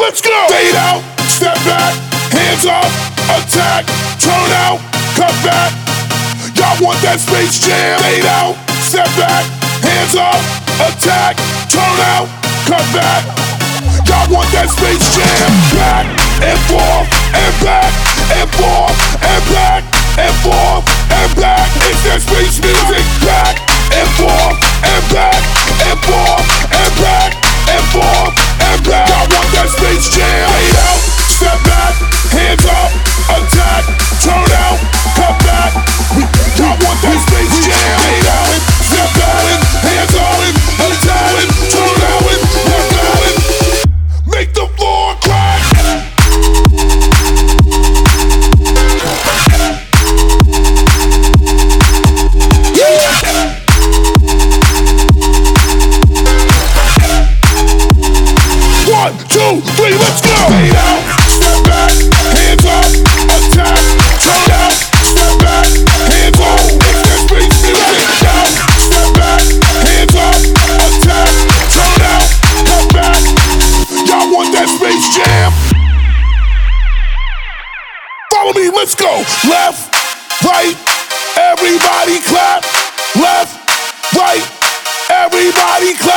let's go! Fade out, step back, hands up, attack, turn out, cut back. Y'all want that Space Jam? Fade out, step back, hands up, attack, turn out, cut back. Y'all want that Space Jam? Back and forth and back and forth and back and forth and back. It's that space music. Back and forth and back and forth and back and forth and back. Y'all want that Space Jam? Fade out, step back, hands up, attack, turn out, cut back. Y'all want that Space Jam? Fade out, step back, hands up, attack, turn out, cut back. Make the floor crack. One, two, three, let's go! Fade out, step back, hands up, attack, turn out, step back, hands up, it's that space music. Out, step back, hands up, attack, turn out, cut back. Y'all want that Space Jam? Follow me, let's go! Left, right, everybody clap. Left, right, everybody clap.